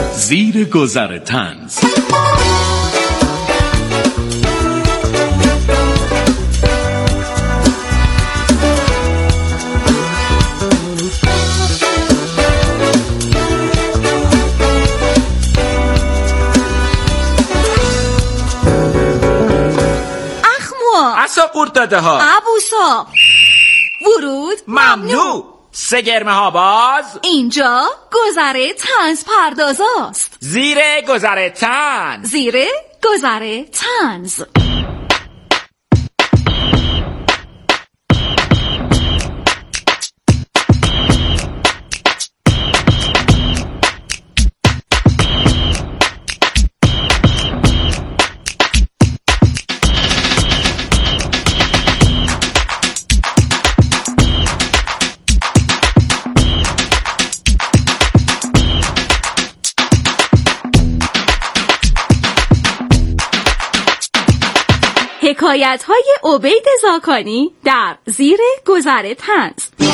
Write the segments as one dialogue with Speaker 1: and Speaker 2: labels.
Speaker 1: زیر گذر طنز.
Speaker 2: اصا قورت داده ها
Speaker 3: ابوسا ورود
Speaker 2: ممنوع. سگرمه ها باز.
Speaker 3: اینجا گذر طنز پردازاست.
Speaker 2: زیر گذر طنز.
Speaker 3: زیر گذر طنز. حکایت‌های عبید زاکانی در زیر گذر طنز.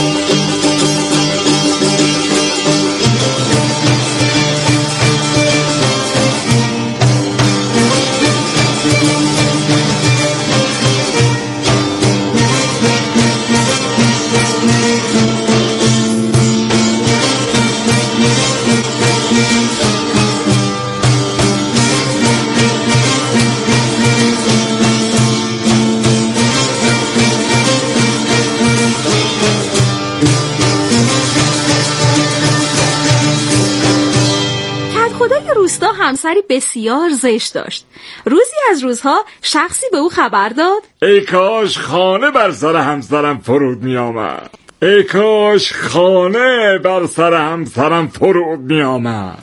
Speaker 3: روستا همسری بسیار زشت داشت. روزی از روزها شخصی به او خبر داد
Speaker 4: ای کاش خانه بر سر همسرم فرود می آمد. ای کاش خانه بر سر همسرم فرود می آمد.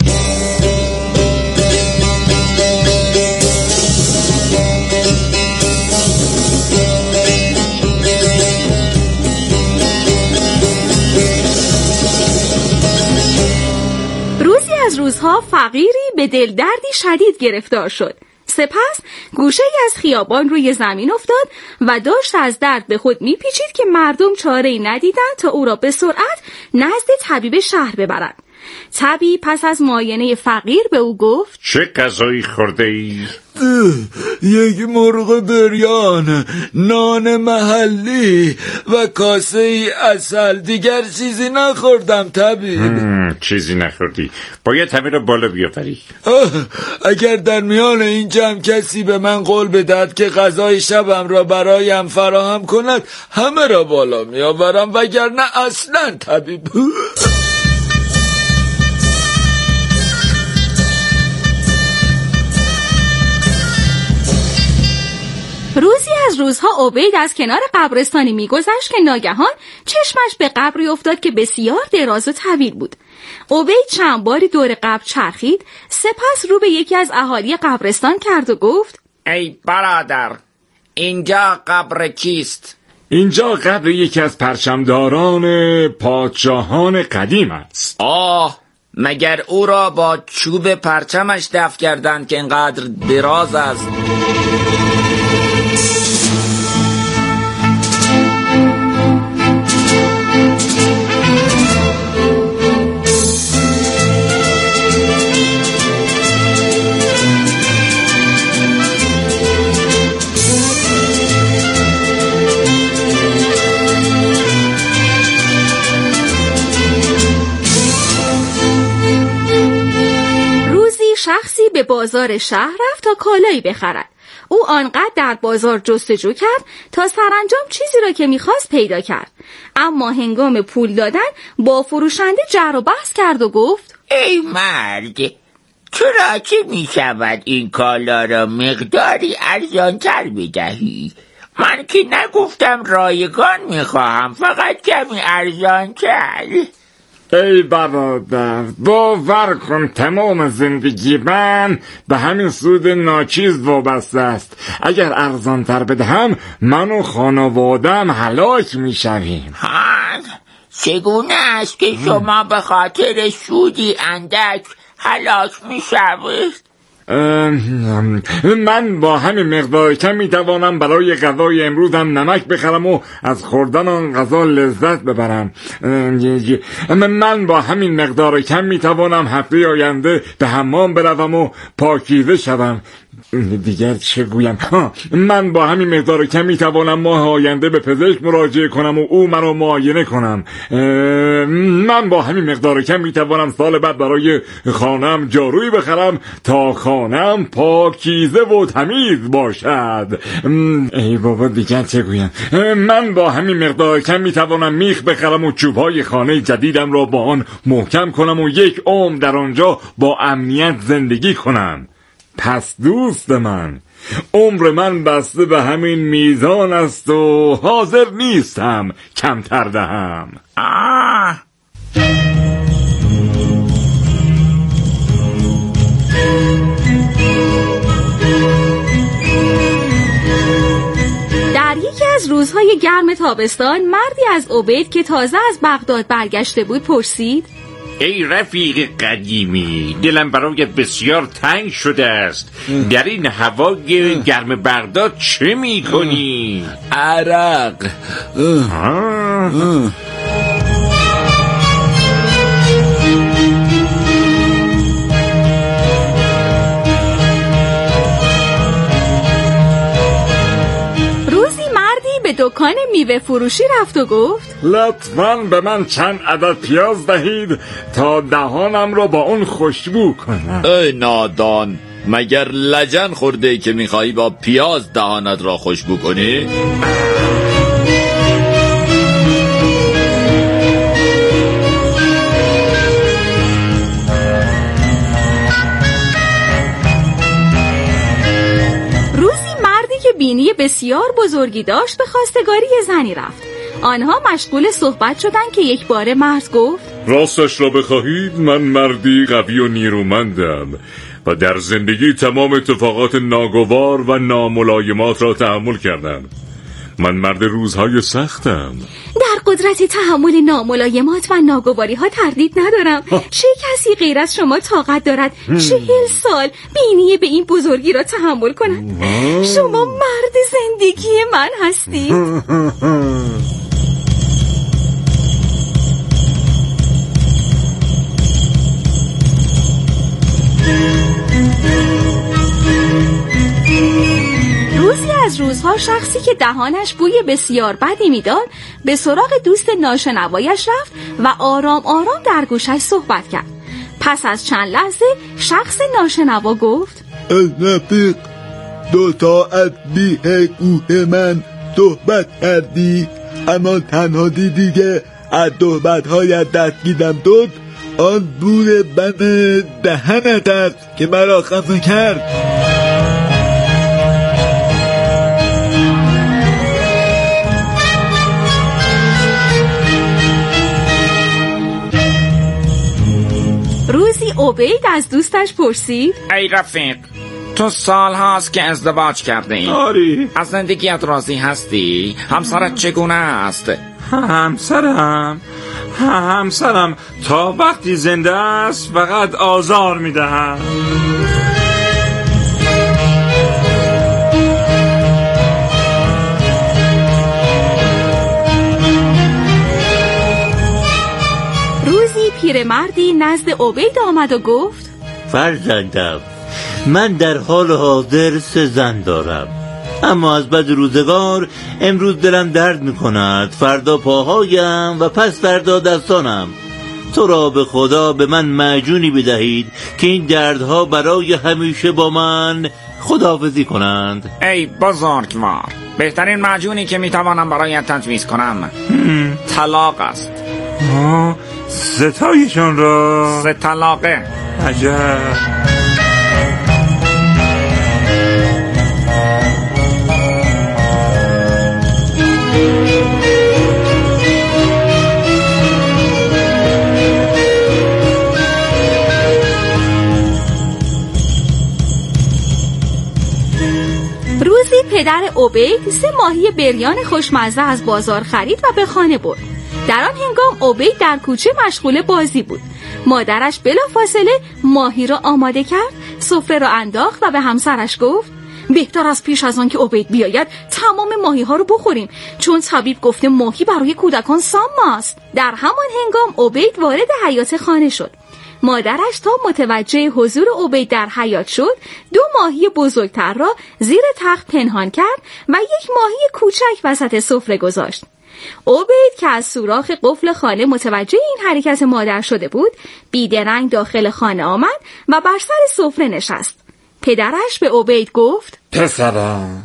Speaker 3: از روزها فقیری به دلدردی شدید گرفتار شد. سپس گوشه‌ای از خیابان روی زمین افتاد و داشت از درد به خود میپیچید که مردم چاره‌ای ندیدند تا او را به سرعت نزد طبیب شهر ببرند. طبیب پس از معاینه فقیر به او گفت
Speaker 4: چه غذایی خورده ای؟
Speaker 5: یک مرغ بریان، نان محلی و کاسه ای عسل. دیگر چیزی نخوردم طبیب.
Speaker 4: چیزی نخوردی؟ باید همه را بالا بیاوری.
Speaker 5: اگر در میان این جمع کسی به من قول بدهد که غذای شبم را برایم فراهم کند، همه را بالا میآورم، وگرنه اصلا طبیب.
Speaker 3: روزی از روزها عبید از کنار قبرستانی میگذشت که ناگهان چشمش به قبری افتاد که بسیار دراز و طویل بود. عبید چند باری دور قبر چرخید، سپس رو به یکی از اهالی قبرستان کرد و گفت
Speaker 2: ای برادر، اینجا قبر کیست؟
Speaker 4: اینجا قبر یکی از پرچمداران پادشاهان قدیم است.
Speaker 2: آه، مگر او را با چوب پرچمش دفن کردند که اینقدر دراز است؟
Speaker 3: شخصی به بازار شهر رفت تا کالایی بخرد. او آنقدر در بازار جستجو کرد تا سرانجام چیزی را که می‌خواست پیدا کرد. اما هنگام پول دادن با فروشنده جر و بحث کرد و گفت
Speaker 6: ای مرد، چرا که می‌شود این کالا را مقداری ارزان‌تر بدهی؟ من که نگفتم رایگان می‌خواهم، فقط کمی ارزان‌تر.
Speaker 4: ای برادر، باور کن تمام زندگی من به همین سود ناچیز وابسته است. اگر ارزانتر بدهم من و خانوادم هلاک میشویم.
Speaker 6: چگونه است که شما به خاطر سودی اندک هلاک میشوید؟
Speaker 4: من با همین مقدار کم میتوانم برای غذای امروزم نمک بخرم و از خوردن آن غذا لذت ببرم. من با همین مقدار کم میتوانم هفته آینده به حمام بروم و پاکیزه شوم. دیگر چه گویم؟ من با همین مقدار کم میتوانم ماه آینده به پزشک مراجعه کنم و او منو معاینه کنم. من با همین مقدار کم میتوانم سال بعد برای خانم جارویی بخرم تا خانم پاکیزه و تمیز باشد. ای بابا دیگر چه گویم؟ من با همین مقدار کم میتوانم میخ بخرم و چوبهای خانه جدیدم را با آن محکم کنم و 1 عمر در آنجا با امنیت زندگی کنم. پس دوست من، عمر من بسته به همین میزان است و حاضر نیستم کمتر دهم.
Speaker 3: در یکی از روزهای گرم تابستان مردی از عبید که تازه از بغداد برگشته بود پرسید:
Speaker 1: ای رفیق قدیمی، دلم برایت بسیار تنگ شده است. در این هوای گرم بغداد چه می کنی؟
Speaker 5: عرق.
Speaker 3: به دکان میوه فروشی رفت و گفت:
Speaker 4: لطفاً به من چند عدد پیاز دهید تا دهانم را با اون خوشبو کنم.
Speaker 5: ای نادان، مگر لجن خورده که میخوایی با پیاز دهانت را خوشبو کنی؟
Speaker 3: بینی بسیار بزرگی داشت به خواستگاری زنی رفت. آنها مشغول صحبت شدند که یک بار مرد گفت:
Speaker 1: راستش را بخواهید من مردی قوی و نیرومندم و در زندگی تمام اتفاقات ناگوار و ناملایمات را تحمل کردم. من مرد روزهای سختم.
Speaker 3: در قدرت تحمل ناملایمات و ناگواری ها تردید ندارم. چه کسی غیر از شما طاقت دارد 40 سال بینی به این بزرگی را تحمل کند؟ شما مرد زندگی من هستید. روزی از روزها شخصی که دهانش بوی بسیار بدی میداد به سراغ دوست ناشنوایش رفت و آرام آرام در گوشش صحبت کرد. پس از چند لحظه شخص ناشنوا گفت:
Speaker 7: رفیق، 2 ساعت بی گوش من صحبت کردی، اما تنها دیدی که از صحبت‌هایت دستگیرم داد آن بوی بد دهنت است که مرا خفه کرد.
Speaker 3: روزی عبید از دوستش پرسید:
Speaker 2: ای رفیق، تو سال هاست که ازدواج کرده ای.
Speaker 8: آری.
Speaker 2: از زندگیت راضی هستی؟ همسرت چگونه است؟
Speaker 8: همسرم تا وقتی زنده است فقط آزار میدهد.
Speaker 3: روزی پیرمردی نزد عبید آمد و گفت:
Speaker 9: فرزندم، من در حال حاضر 3 زن دارم، اما از بد روزگار امروز دلم درد میکند، فردا پاهایم و پس فردا دستانم. تو را به خدا به من معجونی بدهید که این دردها برای همیشه با من خداحافظی کنند.
Speaker 2: ای بزرگوار، بهترین معجونی که میتوانم برایت تجویز کنم طلاق است.
Speaker 8: 3 تایشان را؟
Speaker 2: 3 طلاقه.
Speaker 8: عجب.
Speaker 3: روزی پدر عبید 3 ماهی بریان خوشمزه از بازار خرید و به خانه برد. در آن هنگام عبید در کوچه مشغول بازی بود. مادرش بلافاصله ماهی را آماده کرد سفره را انداخت و به همسرش گفت بهتر از پیش از آن که عبید بیاید تمام ماهی ها رو بخوریم، چون طبیب گفته ماهی برای کودکان سام است. در همان هنگام عبید وارد حیاط خانه شد. مادرش تا متوجه حضور عبید در حیاط شد 2 ماهی بزرگتر را زیر تخت پنهان کرد و 1 ماهی کوچک وسط سفره گذاشت. عبید که از سوراخ قفل خانه متوجه این حرکت مادر شده بود، بیدرنگ داخل خانه آمد و بر سر سفره نشست. پدرش به عبید گفت
Speaker 4: پسرم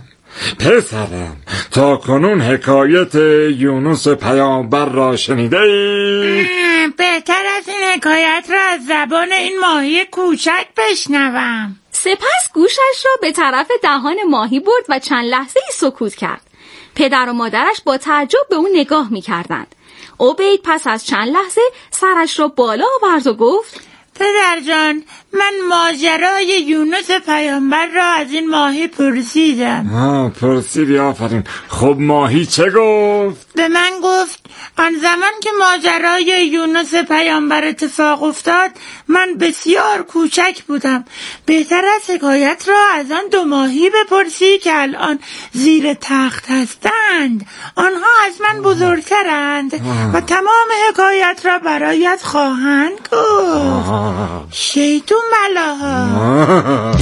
Speaker 4: تا کنون حکایت یونس پیامبر را شنیده ای؟
Speaker 6: بهتر از این حکایت را از زبان این ماهی کوچک بشنوم.
Speaker 3: سپس گوشش را به طرف دهان ماهی برد و چند لحظه سکوت کرد. پدر و مادرش با تعجب به اون نگاه می کردند. عبید پس از چند لحظه سرش را بالا آورد و گفت
Speaker 6: پدر جان، من ماجرای یونس پیامبر را از این ماهی پرسیدم.
Speaker 4: پرسیدی؟ آفرین. خب ماهی چه گفت؟
Speaker 6: به من گفت آن زمان که ماجرای یونس پیامبر اتفاق افتاد من بسیار کوچک بودم. بهتر از حکایت را از آن 2 ماهی بپرسی که الان زیر تخت هستند. آنها از من بزرگترند و تمام حکایت را برایت خواهند گفت. شیطون بلاها.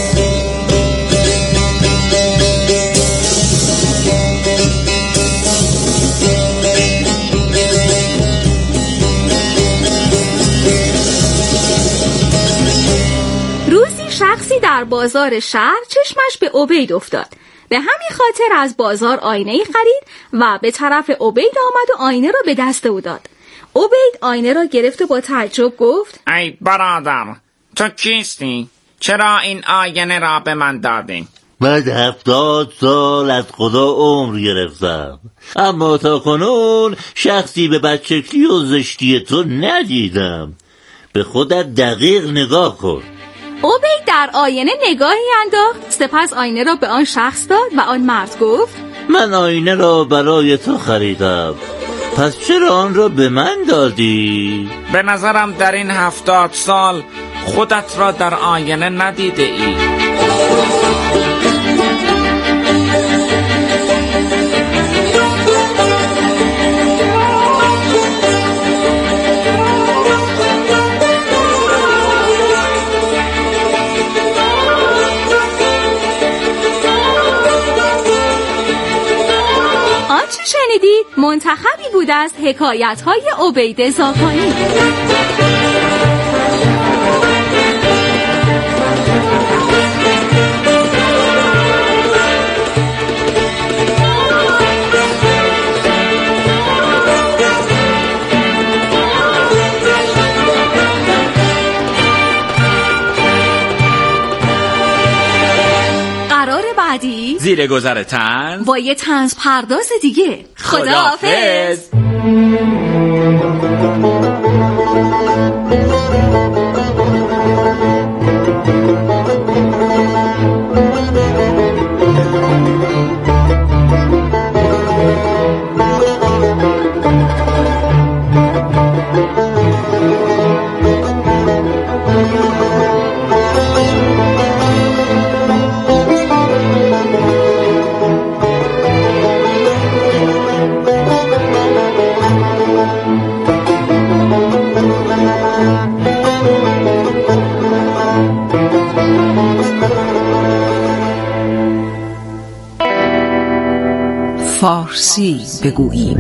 Speaker 3: روزی شخصی در بازار شهر چشمش به عبید افتاد. به همین خاطر از بازار آینه‌ای خرید و به طرف عبید آمد و آینه را به دست او داد. عبید آینه را گرفت و با تعجب گفت
Speaker 2: ای برادر، تو کیستی؟ چرا این آینه را به من دادی؟
Speaker 9: بعد 70 سال از خدا عمر گرفتم، اما تا کنون شخصی به بدشکلی و زشتی تو ندیدم. به خودت دقیق نگاه کن.
Speaker 3: عبید در آینه نگاهی انداخت، سپس آینه را به آن شخص داد و آن مرد گفت
Speaker 9: من آینه را برای تو خریدم، پس چرا آن را به من دادی؟
Speaker 2: به نظرم در این 70 سال خودت را در آینه ندیده ای.
Speaker 3: شنیدید منتخبی بود از حکایت‌های عبید زاکانی.
Speaker 10: زیر گذر طنز
Speaker 3: با یه طنز پرداز دیگه. خداحافظ.
Speaker 11: فارسی بگوییم.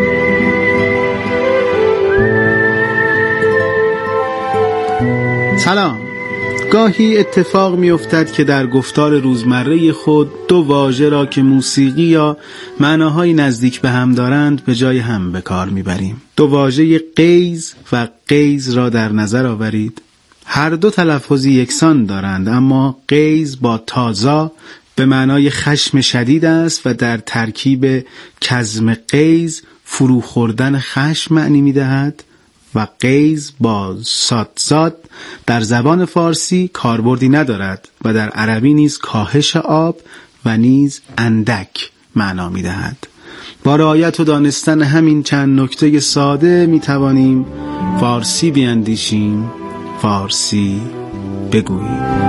Speaker 12: سلام. گاهی اتفاق می افتد که در گفتار روزمره خود 2 واژه را که موسیقی یا معناهای نزدیک به هم دارند به جای هم به کار می بریم. 2 واژه قیز و قیز را در نظر آورید. هر 2 تلفظی یکسان دارند، اما قیز با تازا به معنای خشم شدید است و در ترکیب کظم قیز فرو خوردن خشم معنی می دهد و قیز با سادزاد در زبان فارسی کاربردی ندارد و در عربی نیز کاهش آب و نیز اندک معنا می دهد. با رعایت و دانستن همین چند نکته ساده می توانیم فارسی بیاندیشیم فارسی بگوییم.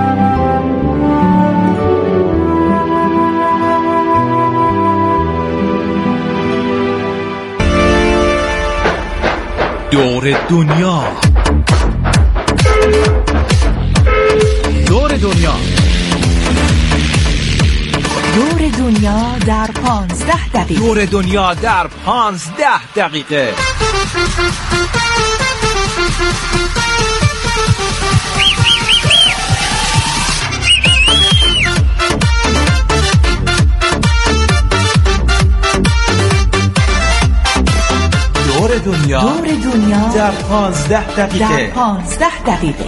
Speaker 13: دور دنیا. دور دنیا.
Speaker 11: دور دنیا در 15 دقیقه.
Speaker 13: دور دنیا در 15 دقیقه. دور دنیا در 15 دقیقه.
Speaker 11: در 15 دقیقه.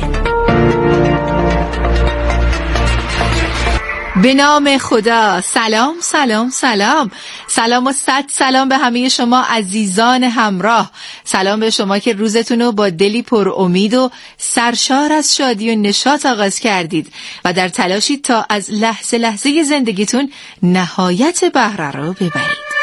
Speaker 14: به نام خدا. سلام سلام سلام سلام و صد سلام به همه شما عزیزان همراه. سلام به شما که روزتون رو با دلی پر امید و سرشار از شادی و نشاط آغاز کردید و در تلاشید تا از لحظه لحظه زندگیتون نهایت بهره رو ببرید.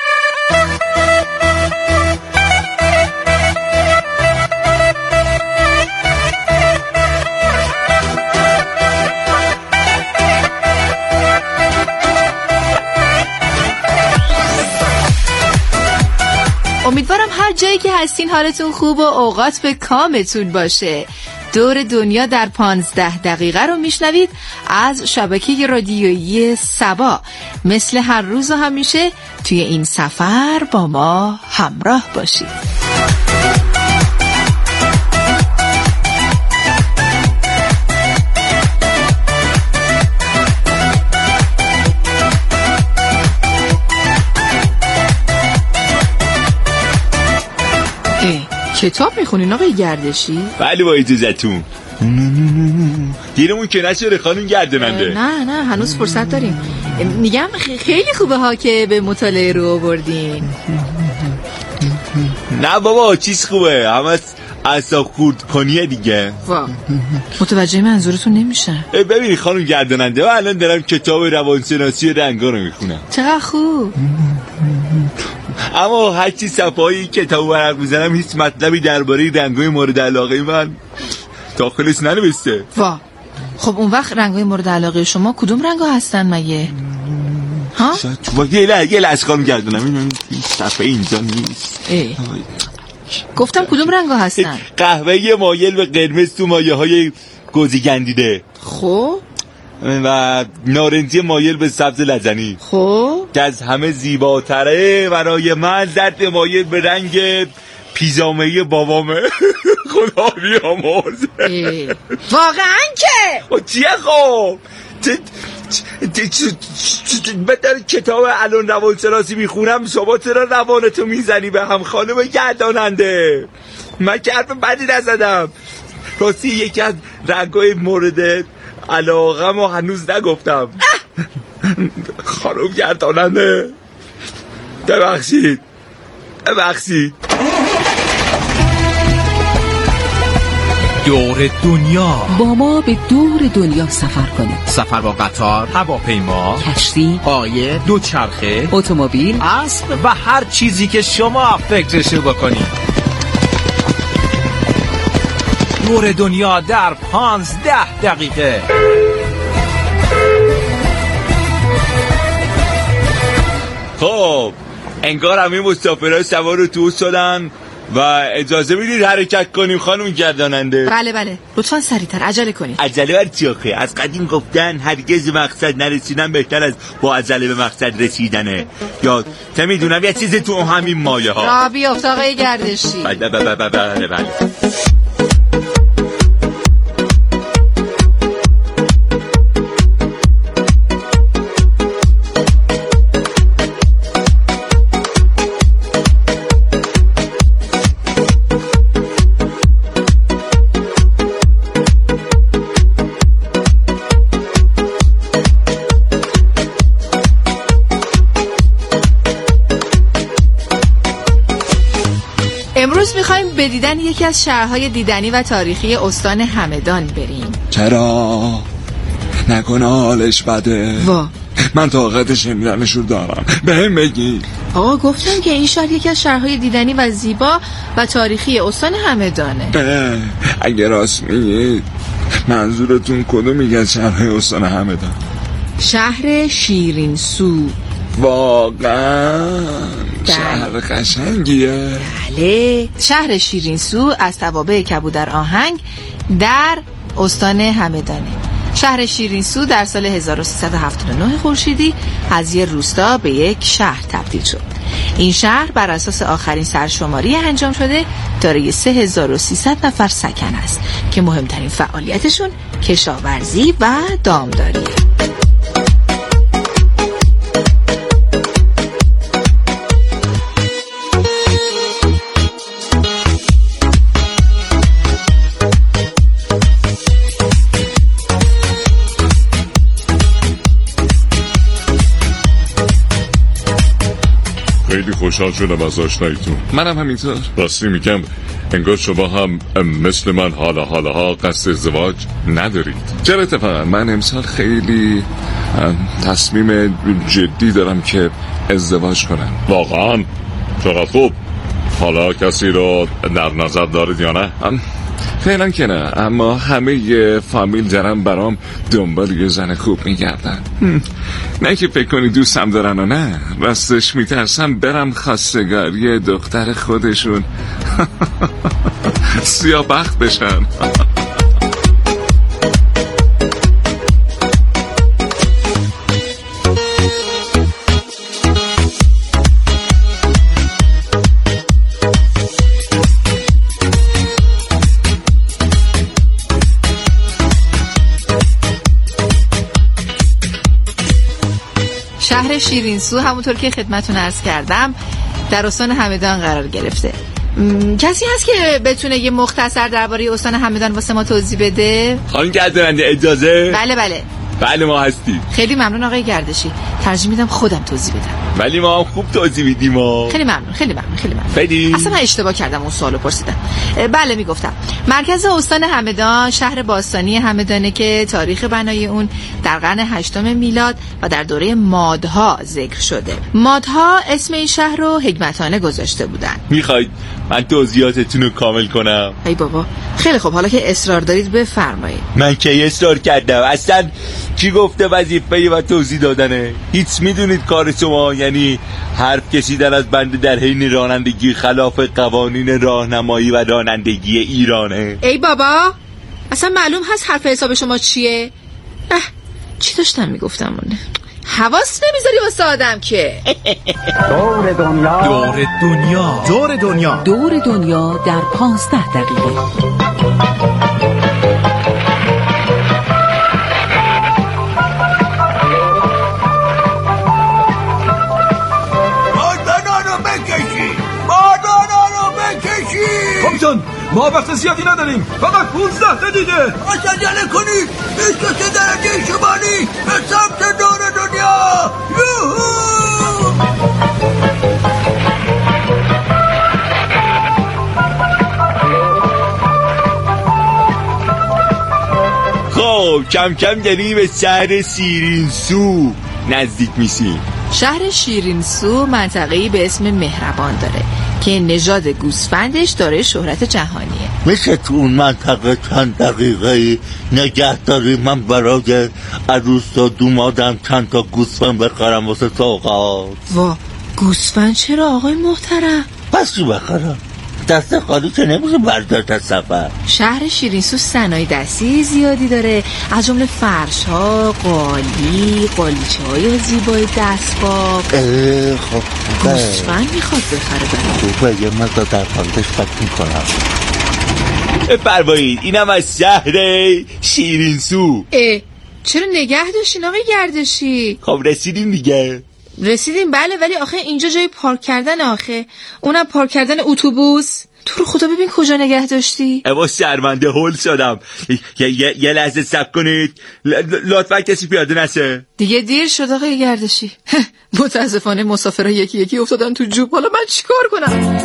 Speaker 14: امیدوارم هر جایی که هستین حالتون خوب و اوقات به کامتون باشه. دور دنیا در 15 دقیقه رو میشنوید از شبکه رادیویی سبا. مثل هر روز و همیشه توی این سفر با ما همراه باشید. کتاب میخونین آقای گردشی؟
Speaker 15: بله با اجازتون. دیرمون که نشده خانم گردننده.
Speaker 14: نه هنوز فرصت داریم. میگم خیلی خوبه ها که به مطالعه رو آوردین.
Speaker 15: نه بابا چیز خوبه، همه اعصاب خورد کنیه دیگه.
Speaker 14: متوجه منظورتون نمیشه.
Speaker 15: ببینی خانم گردننده، من الان دارم کتاب روانشناسی رنگا رو میخونم.
Speaker 14: چقدر خوب.
Speaker 15: اما هرچی صفحه‌ای کتاب ورق میزنم هیچ مطلبی درباره رنگ‌های مورد علاقه من داخلش ننوشته.
Speaker 14: خب اون وقت رنگ‌های مورد علاقه شما کدوم رنگ‌ها هستن مگه؟ ها؟
Speaker 15: یه لحظه خانم گردنم این صفحه اینجا نیست.
Speaker 14: گفتم کدوم رنگ‌ها هستن؟
Speaker 15: قهوه‌ای مایل به قرمز تو مایه‌های گوزیگندیده.
Speaker 14: خب
Speaker 15: و نارنجی مایل به سبز لزنی.
Speaker 14: خب
Speaker 15: که از همه زیباتره برای من زرد مایل به رنگ پیژامه بابامه. خدا بیامرزه.
Speaker 14: واقعا که
Speaker 15: چیه خب من در کتاب الان روانشناسی میخونم، شما چرا روانتو میزنی به هم خانم گرداننده؟ من که حرف بدی نزدم. راستی یکی از رنگای مورد علاقه ما هنوز نگفتم. خانم گرداننده ببخشید.
Speaker 13: دور دنیا.
Speaker 11: با ما به دور دنیا سفر کنید.
Speaker 13: سفر با قطار، هواپیما،
Speaker 11: کشتی،
Speaker 13: قایق، دوچرخه،
Speaker 11: اتومبیل،
Speaker 13: اسب و هر چیزی که شما فکرشو بکنید. دور دنیا در 15 دقیقه.
Speaker 15: خب انگار همه مسافرهای سوار اتوبوس شدن و اجازه میدید حرکت کنیم خانم گرداننده؟
Speaker 14: بله لطفا سریعتر عجله کنید.
Speaker 15: عجله بر چی آخه؟ از قدیم گفتن هرگز مقصد نرسیدن بهتر از با عجله به مقصد رسیدنه. یا چه میدونم یه چیزی تو همین مایه ها.
Speaker 14: را بیافت آقای گردشی.
Speaker 15: بله.
Speaker 14: امروز میخوایم به دیدن یکی از شهرهای دیدنی و تاریخی استان همدان بریم.
Speaker 7: چرا؟ نکنه حالش بده.
Speaker 14: وا
Speaker 7: من طاقت شنیدنش رو دارم. بهم بگی
Speaker 14: آقا گفتم که این شهر یکی از شهرهای دیدنی و زیبا و تاریخی استان همدانه.
Speaker 15: اگه راست میگید منظورتون کدوم میگه از شهرهای استان همدان؟
Speaker 14: شهر شیرینسو.
Speaker 15: واقعا شهر قشنگیه.
Speaker 14: بله، شهر شیرینسو از توابع کبودر آهنگ در استان همدانه. شهر شیرینسو در سال 1379 خورشیدی از یک روستا به یک شهر تبدیل شد. این شهر بر اساس آخرین سرشماری انجام شده دارای 3300 نفر سکن است که مهمترین فعالیتشون کشاورزی و دامداریه.
Speaker 1: خیلی خوشحال شدم از آشناییتون.
Speaker 15: منم همینطور.
Speaker 1: راستی میگم انگار شما هم مثل من حالا قصد ازدواج ندارید.
Speaker 15: چرا اتفاقا من امسال خیلی تصمیم جدی دارم که ازدواج کنم.
Speaker 1: واقعا؟ چقدر خوب. حالا کسی رو در نظر دارید یا نه؟
Speaker 15: فعلا که نه، اما همه فامیل دارن برام دنبال یه زن خوب میگردن. نه که فکر کنی دوستم دارن و نه، راستش میترسم برم خواستگاری دختر خودشون سیاه بخت بشن.
Speaker 14: شهر شیرینسو همونطور که خدمتون عرض کردم در استان همدان قرار گرفته. کسی هست که بتونه یه مختصر درباره استان همدان واسه ما توضیح بده؟
Speaker 15: خانم گردنده اجازه؟
Speaker 14: بله
Speaker 15: ما هستیم.
Speaker 14: خیلی ممنون آقای گردشی. ترجیح میدم خودم توضیح بدم.
Speaker 15: ولی ما هم خوب توضیح میدیم.
Speaker 14: خیلی ممنون. اصلا من اشتباه کردم اون سوالو پرسیدم. بله میگفتم مرکز استان همدان شهر باستانی همدانه که تاریخ بنای اون در قرن 8 میلاد و در دوره مادها ذکر شده. مادها اسم این شهر رو حکمتانه گذاشته بودن.
Speaker 15: میخواید من توضیحاتتون رو کامل کنم؟
Speaker 14: ای بابا خیلی خوب، حالا که اصرار دارید بفرمایید.
Speaker 15: من که اصرار کردم؟ اصلا کی گفته وظیفه و توضیح دادنه؟ هیچ میدونید کار شما یعنی حرف کشیدن از بنده در حین رانندگی خلاف قوانین راهنمایی و رانندگی ایرانه.
Speaker 14: ای بابا اصلا معلوم هست حرف حساب شما چیه؟ چی داشتم میگفتم اونه؟ حواس نمیذاری واسه آدم که.
Speaker 11: دور دنیا در 15 دقیقه.
Speaker 16: کاپیتان ما وقت زیادی نداریم، فقط 15 دقیقه. عجله کنید، 23 درجه شمالی به سمت دور دنیا. یوهو!
Speaker 15: خب کم کم یعنی به شهر شیرینسو نزدیک میشیم.
Speaker 14: شهر شیرینسو منطقه‌ای به اسم مهربان داره که نژاد گوسفندش داره شهرت جهانیه.
Speaker 9: میشه تو اون منطقه چند دقیقه نگه داری؟ من برای عروس و دومادم چند تا گوسفند بخرم واسه سوغات.
Speaker 14: وا گوسفند چرا آقای محترم؟
Speaker 9: پس چی بخرم؟ دست خالی که نمیشه برداشت از سفر.
Speaker 14: شهر شیرینسو صنایع دستی زیادی داره، از جمله فرش ها، قالیچه های زیبای دستباف.
Speaker 9: خب
Speaker 14: گوسفند میخواد بخره برای
Speaker 9: خوبه، یه مقدار در پاندش فکر میکنم.
Speaker 15: فرمایید اینم از شهر شیرینسو.
Speaker 14: چرا نگه داشتین آقای گردشی؟
Speaker 15: خب رسیدیم دیگه.
Speaker 14: رسیدیم بله، ولی آخه اینجا جای پارک کردن، آخه اونم پارک کردن اتوبوس. تو رو خدا ببین کجا نگه داشتی.
Speaker 15: اما شرمنده هول شدم. یه لحظه صبر کنید، لطفا کسی پیاده نشه.
Speaker 14: دیگه دیر شد آقای گردشی. متاسفانه مسافرها یکی یکی افتادن تو جوب. حالا من چیکار کنم؟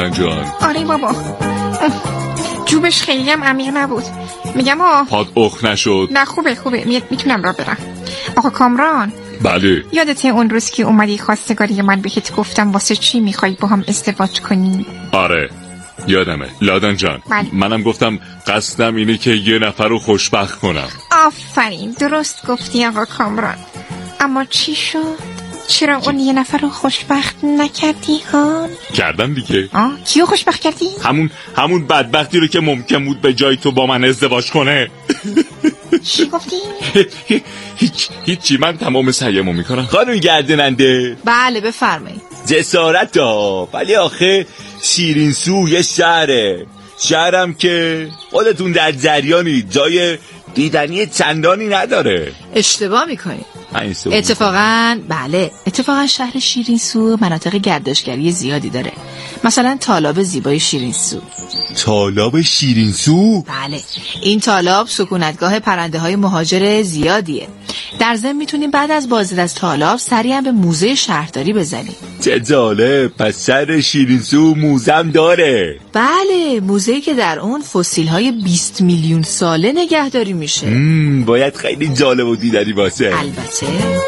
Speaker 1: لادن جان؟
Speaker 17: آره بابا، جوبش خیلی هم عمیق نبود. میگم
Speaker 1: پاد اخ نشد؟
Speaker 17: نه خوبه میتونم را برم. آقا کامران،
Speaker 1: بله.
Speaker 17: یادته اون روز که اومدی خواستگاری من بهت گفتم واسه چی میخوای با هم ازدواج کنی؟
Speaker 1: آره یادمه لادن جان.
Speaker 17: بله.
Speaker 1: منم گفتم قصدم اینه که یه نفر رو خوشبخت کنم.
Speaker 17: آفرین، درست گفتی آقا کامران. اما چی شد؟ چرا اون یه نفر رو خوشبخت نکردی ها؟
Speaker 1: کردم دیگه.
Speaker 17: کیو خوشبخت کردی؟
Speaker 1: همون بدبختی رو که ممکن بود به جای تو با من ازدواج کنه.
Speaker 17: چی گفتی؟
Speaker 1: هیچی، من تمام سعیمو میکنم. خانم گردننده.
Speaker 14: بله بفرمایید.
Speaker 15: جسارت ها، ولی آخه شیرینسو یه شهرم که خودتون در جریانی، جای دیدنی چندانی نداره.
Speaker 14: اشتباه میکنی. اتفاقاً شهر شیرینسو مناطق گردشگری زیادی داره. مثلا تالاب زیبای شیرینسو.
Speaker 15: تالاب شیرینسو؟
Speaker 14: بله، این تالاب سکونتگاه پرنده های مهاجر زیادیه. در ضمن میتونیم بعد از بازدید از تالاب سریعا به موزه شهرداری بزنیم.
Speaker 15: چه جالب، پس شهر شیرینسو موزم داره؟
Speaker 14: بله، موزه‌ای که در اون فسیل های 20 میلیون ساله نگهداری میشه.
Speaker 15: باید خیلی جالب و دیدنی باشه.
Speaker 14: البته.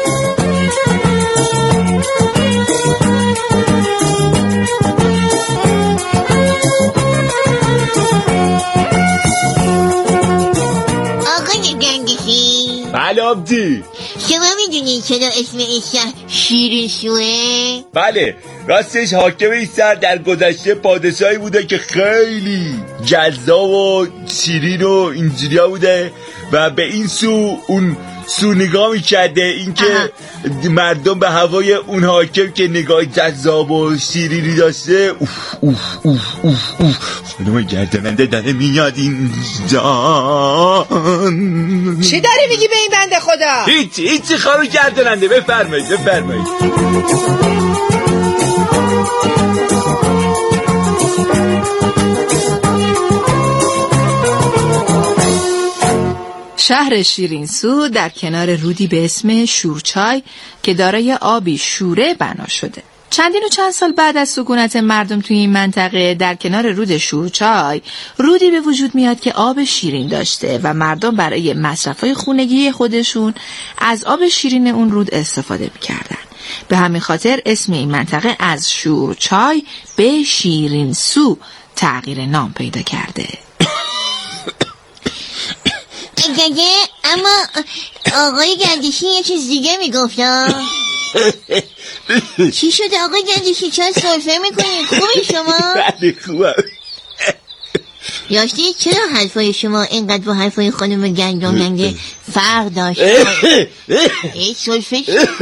Speaker 18: آقای گنگشی.
Speaker 15: بله آبجی.
Speaker 18: شما میدونی چرا اسم این شهر شیرینسوه؟
Speaker 15: بله، راستش حاکم این شهر در گذشته پادشاهی بوده که خیلی جذاب و شیرین و اینجوریا بوده و به این اون سو نگاه میکرده، این که مردم به هوای اون حاکم که نگاه جذاب و شیرینی داشته. خانم گردننده داره میاد اینجا.
Speaker 14: چی داری میگی به این بنده خدا؟
Speaker 15: هیچی خانم گردننده، بفرمایید.
Speaker 14: شهر شیرینسو در کنار رودی به اسم شورچای که دارای آبی شوره بنا شده. چندین و چند سال بعد از سکونت مردم توی این منطقه در کنار رود شورچای رودی به وجود میاد که آب شیرین داشته و مردم برای مصرفای خونگی خودشون از آب شیرین اون رود استفاده میکردن. به همین خاطر اسم این منطقه از شورچای به شیرینسو تغییر نام پیدا کرده.
Speaker 18: اما آقای گندشی یه چیز دیگه میگفتم. چی شده آقای گندشی؟ چرا سرفه میکنی؟ خوبی شما؟
Speaker 15: بله خوبم.
Speaker 18: راستی چرا حرفای شما اینقدر با حرفای خانم گنداننده فرق داشت؟ سرفه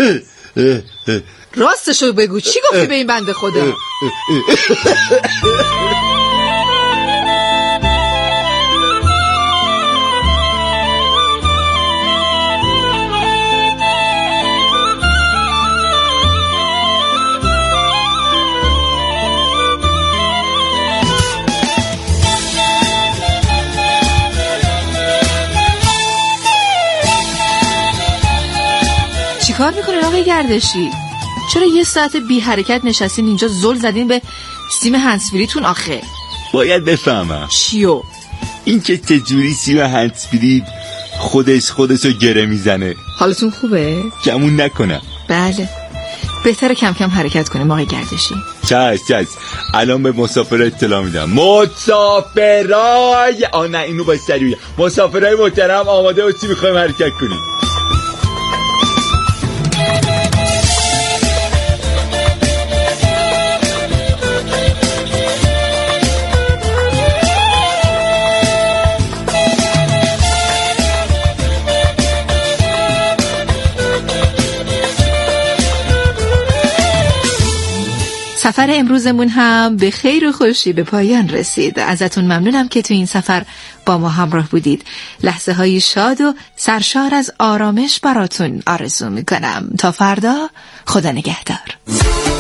Speaker 14: راستشو بگو، چی گفتی به این بنده خدا؟ چیکار میکنین آقای گردشی؟ چرا یه ساعت بی حرکت نشستین اینجا زل زدین به سیم هندزفریتون آخه؟
Speaker 15: باید بفهمم.
Speaker 14: چیو؟
Speaker 15: این که چجوری سیم هندزفری خودشو گره میزنه.
Speaker 14: حالتون خوبه؟
Speaker 15: گمون نکنم.
Speaker 14: بله، بهتره کم کم حرکت کنیم آقای گردشی.
Speaker 15: چشم الان به مسافر اطلاع میدم. مسافرای نه اینو باید سریع. مسافرای محترم آماده باشید، میخوایم حرکت کنیم.
Speaker 14: سفر امروزمون هم به خیر و خوشی به پایان رسید. ازتون ممنونم که تو این سفر با ما همراه بودید. لحظه های شاد و سرشار از آرامش براتون آرزو میکنم. تا فردا، خدا نگهدار.